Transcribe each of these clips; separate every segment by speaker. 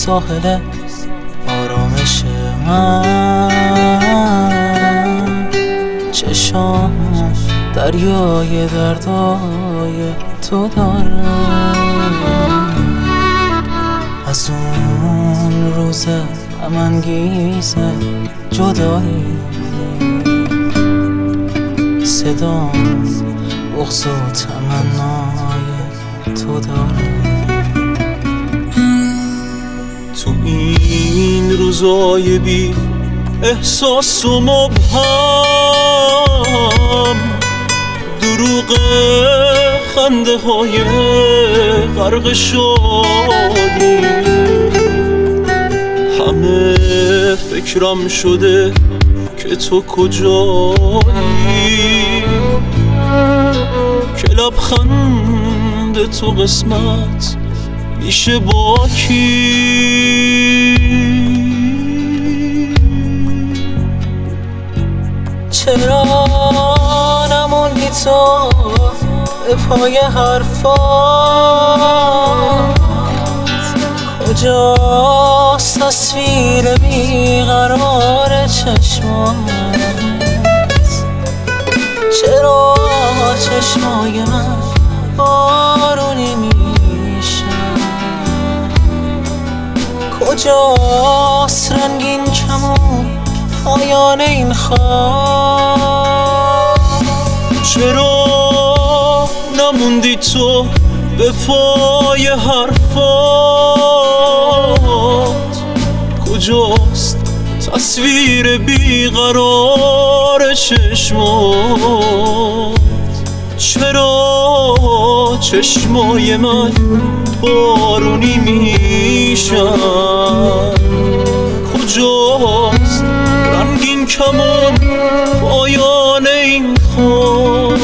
Speaker 1: ساحل آرامش من، چشام دریای دردای تو داره. از اون روز غم‌انگیز جدایی صدام بغض و تمنای تو داره. تو این روزای بی احساس و مبهم، دروغ خنده های غرق شادی، همه فکرم شده که تو کجایی، که لبخند تو قسمت میشه با کی. چرا نموندی تو به پای حرفات؟ کجاست تصویر بیقرار چشمات؟ چرا چشمای من بارونی میشن؟ کجاست رنگین کمون پایان این خواب؟ چرا نموندی تو به پای حرفات؟ کجاست تصویر بیقرار چشمات؟ چرا چشمای من بارونی میشن؟ کجاست رنگین کمون پایان این خواب؟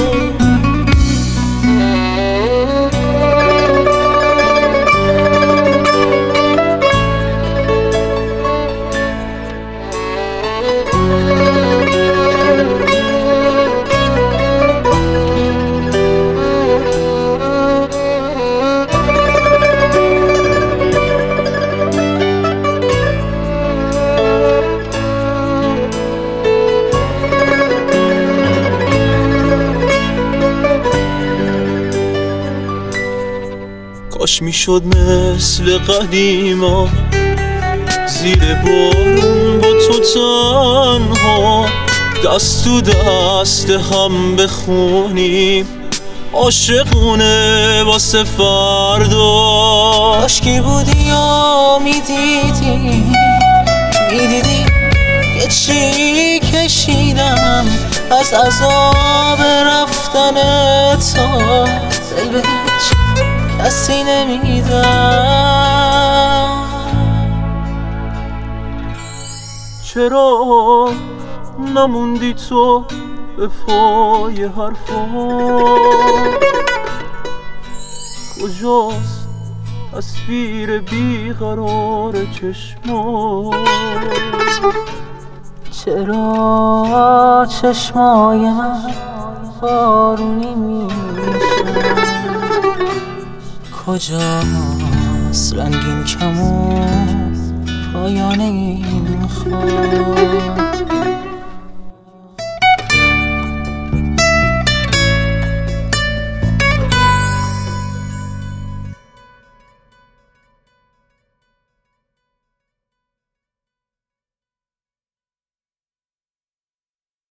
Speaker 1: کاش میشد مثل قدیما زیر بارون با تو تنها دست تو دست هم بخونیم عاشقونه واسه فردا. عاشقی بودی یا میدیدی که چی کشیدم از عذاب رفتن تو، دل به هیچ کسی نمیدم. چرا نموندی تو به پای حرفات؟ کجاست تصویر بیقرار چشمات؟ چرا چشمای من بارونی میشن؟ کجاست رنگین کمون پایان این خواب؟